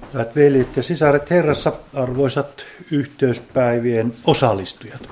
Hyvät veljet ja sisaret Herrassa, arvoisat yhteyspäivien osallistujat.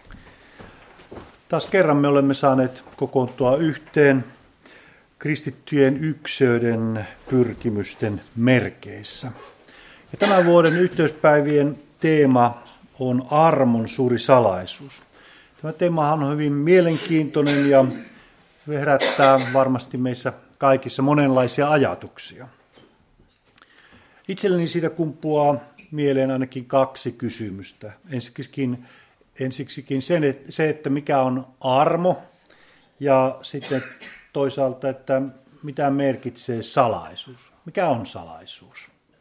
Taas kerran me olemme saaneet kokoontua yhteen kristittyjen ykseyden pyrkimysten merkeissä. Ja tämän vuoden yhteyspäivien teema on armon suuri salaisuus. Tämä teemahan on hyvin mielenkiintoinen ja herättää varmasti meissä kaikissa monenlaisia ajatuksia. Itselleni siitä kumpuaa mieleen ainakin kaksi kysymystä. Ensiksikin se, että mikä on armo, ja sitten toisaalta, että mitä merkitsee salaisuus. Mikä on salaisuus?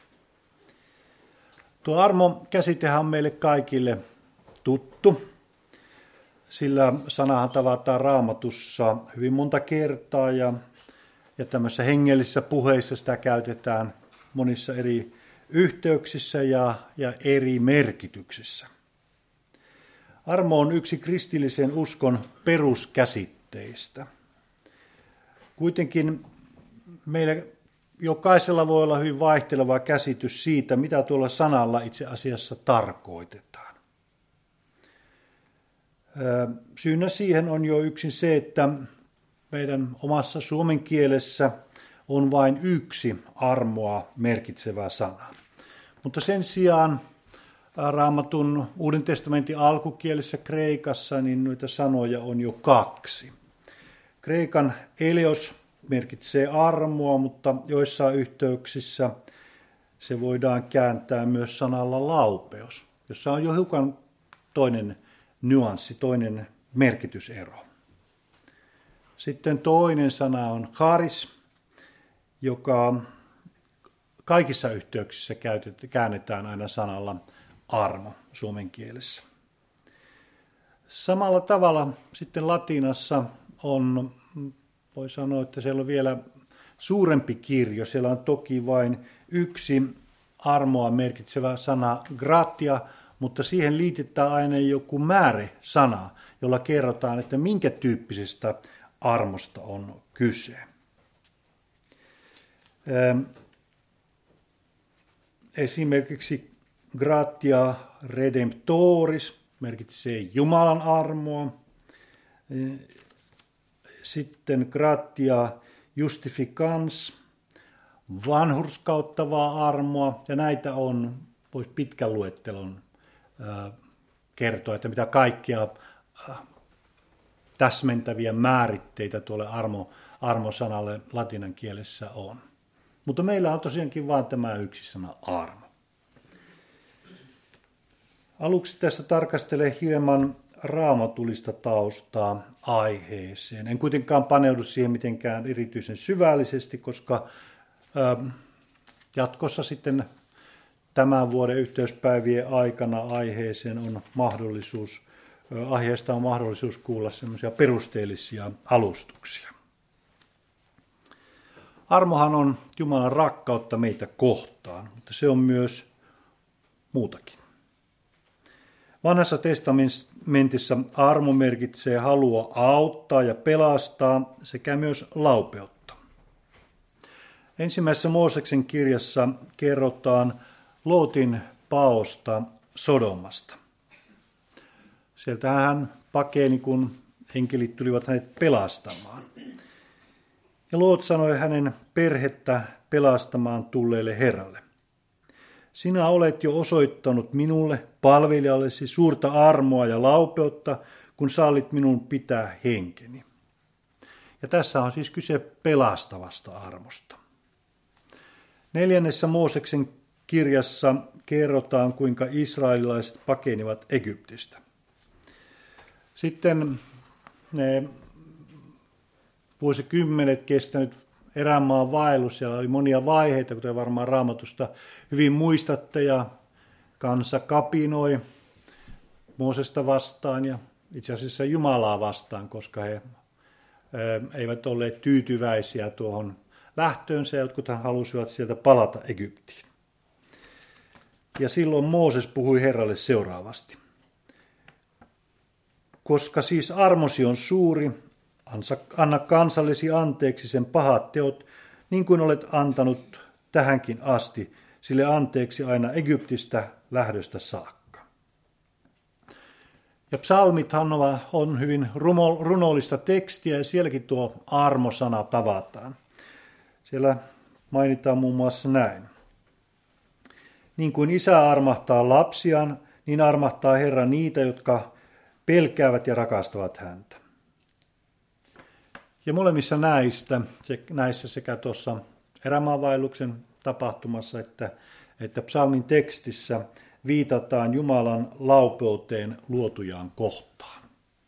Tuo armo-käsitehän on meille kaikille tuttu, sillä sanahan tavataan Raamatussa hyvin monta kertaa, ja tämmöisissä hengellisissä puheissa sitä käytetään monissa eri yhteyksissä ja eri merkityksissä. Armo on yksi kristillisen uskon peruskäsitteistä. Kuitenkin meillä jokaisella voi olla hyvin vaihteleva käsitys siitä, mitä tuolla sanalla itse asiassa tarkoitetaan. Syynä siihen on jo yksin se, että meidän omassa suomen kielessä on vain yksi armoa merkitsevä sana. Mutta sen sijaan Raamatun Uuden testamentin alkukielessä kreikassa niin noita sanoja on jo kaksi. Kreikan eleos merkitsee armoa, mutta joissain yhteyksissä se voidaan kääntää myös sanalla laupeus, jossa on jo hiukan toinen nyanssi, toinen merkitysero. Sitten toinen sana on charis, joka kaikissa yhteyksissä käännetään aina sanalla armo suomen kielessä. Samalla tavalla sitten latinassa on, voi sanoa, että siellä on vielä suurempi kirjo. Siellä on toki vain yksi armoa merkitsevä sana gratia, mutta siihen liitetään aina joku määresana, jolla kerrotaan, että minkä tyyppisestä armosta on kyse. Esimerkiksi gratia redemptoris merkitsee Jumalan armoa. Sitten gratia justificans, vanhurskauttavaa armoa. Ja näitä on, voisi pitkän luettelon kertoa, että mitä kaikkia täsmentäviä määritteitä tuolle armosanalle latinan kielessä on. Mutta meillä on tosiaankin vain tämä yksi sana armo. Aluksi tässä tarkastelen hieman raamatullista taustaa aiheeseen. En kuitenkaan paneudu siihen mitenkään erityisen syvällisesti, koska jatkossa sitten tämän vuoden yhteyspäivien aikana aiheesta on mahdollisuus kuulla semmoisia perusteellisia alustuksia. Armohan on Jumalan rakkautta meitä kohtaan, mutta se on myös muutakin. Vanhassa testamentissa armo merkitsee halua auttaa ja pelastaa sekä myös laupeutta. Ensimmäisessä Mooseksen kirjassa kerrotaan Lootin paosta Sodomasta. Sieltä hän pakeni, kun enkelit tulivat hänet pelastamaan. Ja Loot sanoi hänen perhettä pelastamaan tulleelle Herralle. Sinä olet jo osoittanut minulle, palvelijallesi, suurta armoa ja laupeutta, kun sallit minun pitää henkeni. Ja tässä on siis kyse pelastavasta armosta. 4. Mooseksen kirjassa kerrotaan, kuinka israelilaiset pakenivat Egyptistä. Sitten ne vuosikymmenet kestänyt erämaan vaellus, siellä oli monia vaiheita, kuten varmaan Raamatusta hyvin muistatte, ja kansa kapinoi Moosesta vastaan ja itse asiassa Jumalaa vastaan, koska he eivät olleet tyytyväisiä tuohon lähtöönsä, ja jotkut halusivat sieltä palata Egyptiin. Ja silloin Mooses puhui Herralle seuraavasti. Koska siis armosi on suuri, anna kansallesi anteeksi sen pahat teot, niin kuin olet antanut tähänkin asti, sille anteeksi aina Egyptistä lähdöstä saakka. Ja psalmithan on hyvin runollista tekstiä ja sielläkin tuo armosana tavataan. Siellä mainitaan muun muassa näin. Niin kuin isä armahtaa lapsiaan, niin armahtaa Herra niitä, jotka pelkäävät ja rakastavat häntä. Ja molemmissa näissä sekä tuossa erämaavaelluksen tapahtumassa että psalmin tekstissä viitataan Jumalan laupeuteen luotujaan kohtaan.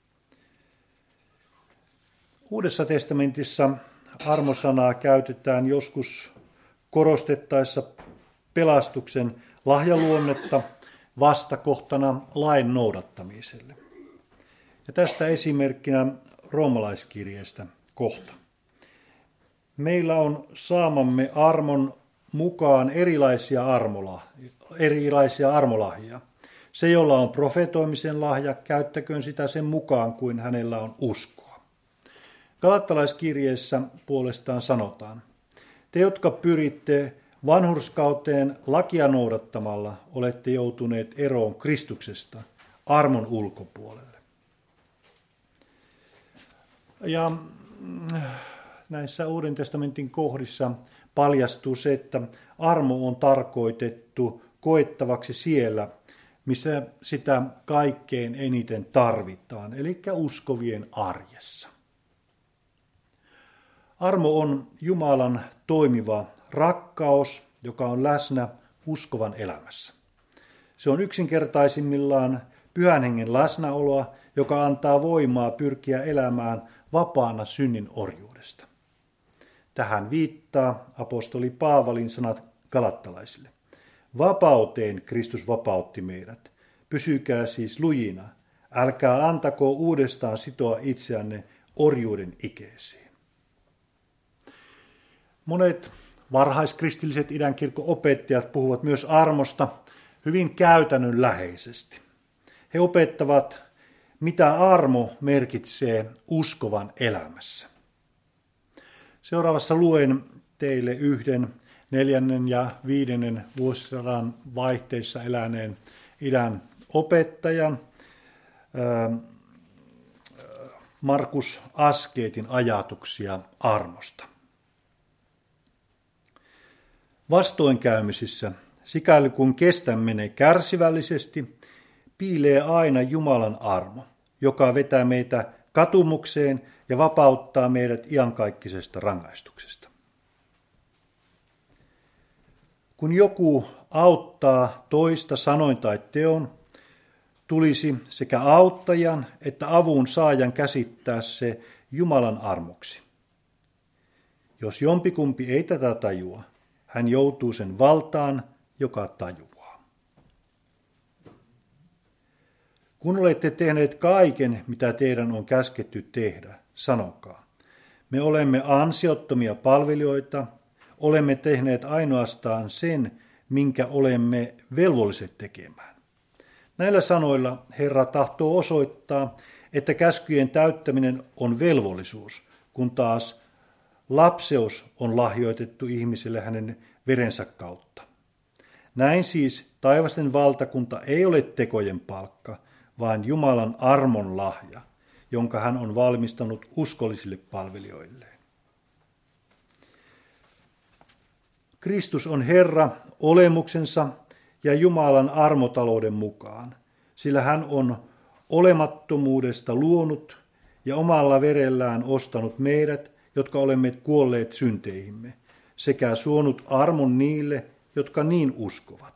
Uudessa testamentissa armosanaa käytetään joskus korostettaessa pelastuksen lahjaluonnetta vastakohtana lain noudattamiselle. Ja tästä esimerkkinä roomalaiskirjeestä kohta. Meillä on saamamme armon mukaan erilaisia armolahjia. Se, jolla on profetoimisen lahja, käyttäköön sitä sen mukaan kuin hänellä on uskoa. Galattalaiskirjeessä puolestaan sanotaan, te, jotka pyritte vanhurskauteen lakia noudattamalla, olette joutuneet eroon Kristuksesta armon ulkopuolelle. Ja näissä Uuden testamentin kohdissa paljastuu se, että armo on tarkoitettu koettavaksi siellä, missä sitä kaikkein eniten tarvitaan, eli uskovien arjessa. Armo on Jumalan toimiva rakkaus, joka on läsnä uskovan elämässä. Se on yksinkertaisimmillaan Pyhän Hengen läsnäoloa, joka antaa voimaa pyrkiä elämään vapaana synnin orjuudesta. Tähän viittaa apostoli Paavalin sanat galattalaisille. Vapauteen Kristus vapautti meidät. Pysykää siis lujina. Älkää antako uudestaan sitoa itseänne orjuuden ikeeseen. Monet varhaiskristilliset idänkirkon opettajat puhuvat myös armosta hyvin käytännönläheisesti. He opettavat, mitä armo merkitsee uskovan elämässä. Seuraavassa luen teille yhden 4. ja 5. vuosisadan vaihteissa eläneen idän opettajan Markus Askeetin ajatuksia armosta. Vastoinkäymisissä, sikäli kun kestämme ne kärsivällisesti, piilee aina Jumalan armo, joka vetää meitä katumukseen ja vapauttaa meidät iankaikkisesta rangaistuksesta. Kun joku auttaa toista sanoin tai teon, tulisi sekä auttajan että avun saajan käsittää se Jumalan armoksi. Jos jompikumpi ei tätä tajua, hän joutuu sen valtaan, joka tajuaa. Kun olette tehneet kaiken, mitä teidän on käsketty tehdä, sanokaa. Me olemme ansiottomia palvelijoita, olemme tehneet ainoastaan sen, minkä olemme velvolliset tekemään. Näillä sanoilla Herra tahtoo osoittaa, että käskyjen täyttäminen on velvollisuus, kun taas lapseus on lahjoitettu ihmiselle hänen verensä kautta. Näin siis taivasten valtakunta ei ole tekojen palkka, vaan Jumalan armon lahja, jonka hän on valmistanut uskollisille palvelijoilleen. Kristus on Herra olemuksensa ja Jumalan armotalouden mukaan, sillä hän on olemattomuudesta luonut ja omalla verellään ostanut meidät, jotka olemme kuolleet synteihimme, sekä suonut armon niille, jotka niin uskovat.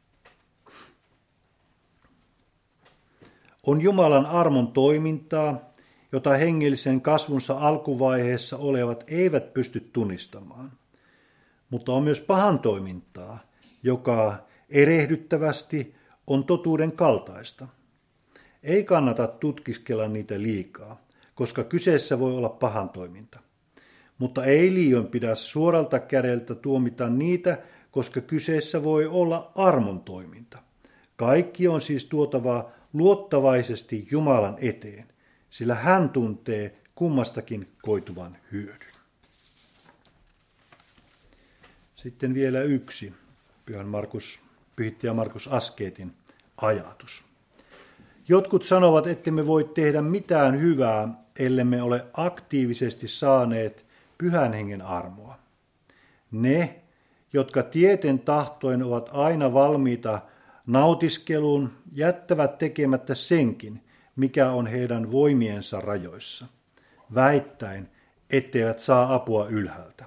On Jumalan armon toimintaa, jota hengellisen kasvunsa alkuvaiheessa olevat eivät pysty tunnistamaan. Mutta on myös pahan toimintaa, joka erehdyttävästi on totuuden kaltaista. Ei kannata tutkiskella niitä liikaa, koska kyseessä voi olla pahan toiminta. Mutta ei liioin pidä suoralta kädeltä tuomita niitä, koska kyseessä voi olla armon toiminta. Kaikki on siis tuotava luottavaisesti Jumalan eteen, sillä hän tuntee kummastakin koituvan hyödyn. Sitten vielä yksi pyhittäjä Markus Askeetin ajatus. Jotkut sanovat, että me voi tehdä mitään hyvää, ellemme ole aktiivisesti saaneet Pyhän Hengen armoa. Ne, jotka tieten tahtoen ovat aina valmiita nautiskeluun, jättävät tekemättä senkin, mikä on heidän voimiensa rajoissa, väittäen, etteivät saa apua ylhäältä.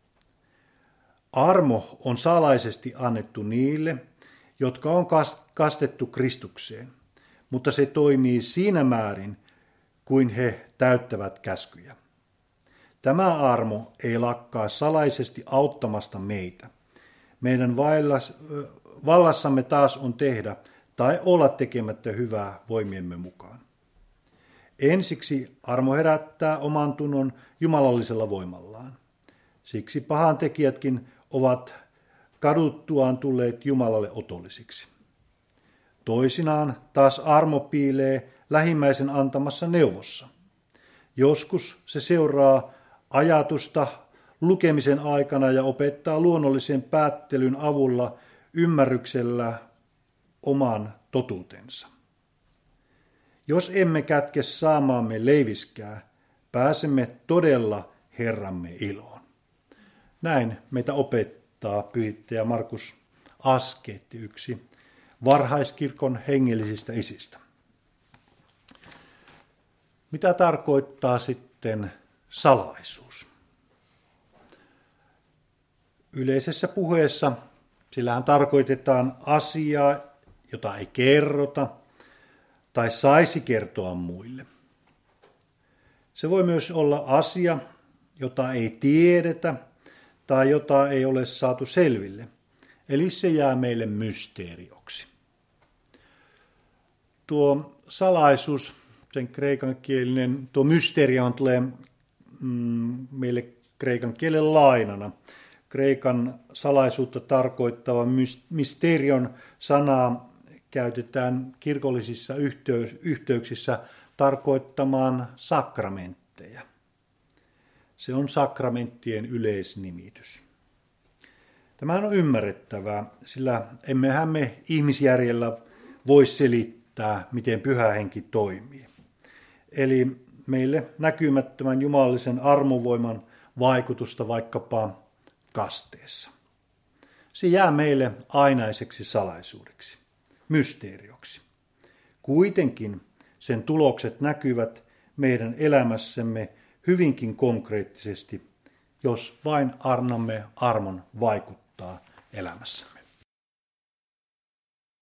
Armo on salaisesti annettu niille, jotka on kastettu Kristukseen, mutta se toimii siinä määrin, kuin he täyttävät käskyjä. Tämä armo ei lakkaa salaisesti auttamasta meitä. Meidän vallassamme taas on tehdä tai olla tekemättä hyvää voimiemme mukaan. Ensiksi armo herättää oman tunnon jumalallisella voimallaan. Siksi pahan tekijätkin ovat kaduttuaan tulleet Jumalalle otollisiksi. Toisinaan taas armo piilee lähimmäisen antamassa neuvossa. Joskus se seuraa ajatusta lukemisen aikana ja opettaa luonnollisen päättelyn avulla ymmärryksellä oman totuutensa. Jos emme kätke saamaamme leiviskää, pääsemme todella Herramme iloon. Näin meitä opettaa pyhittäjä Markus Askeetti, yksi varhaiskirkon hengellisistä isistä. Mitä tarkoittaa sitten salaisuus? Yleisessä puheessa sillähän tarkoitetaan asiaa, jota ei kerrota tai saisi kertoa muille. Se voi myös olla asia, jota ei tiedetä tai jota ei ole saatu selville. Eli se jää meille mysteerioksi. Tuo salaisuus, sen kreikankielinen, tuo mysteerion tulee meille kreikan kielen lainana. Kreikan salaisuutta tarkoittava mysterion sanaa käytetään kirkollisissa yhteyksissä tarkoittamaan sakramentteja. Se on sakramenttien yleisnimitys. Tämähän on ymmärrettävää, sillä emmehän me ihmisjärjellä voi selittää, miten Pyhä Henki toimii. Eli meille näkymättömän jumalallisen armovoiman vaikutusta vaikkapa kasteessa. Se jää meille ainaiseksi salaisuudeksi, mysteerioksi. Kuitenkin sen tulokset näkyvät meidän elämässämme hyvinkin konkreettisesti, jos vain annamme armon vaikuttaa elämässämme.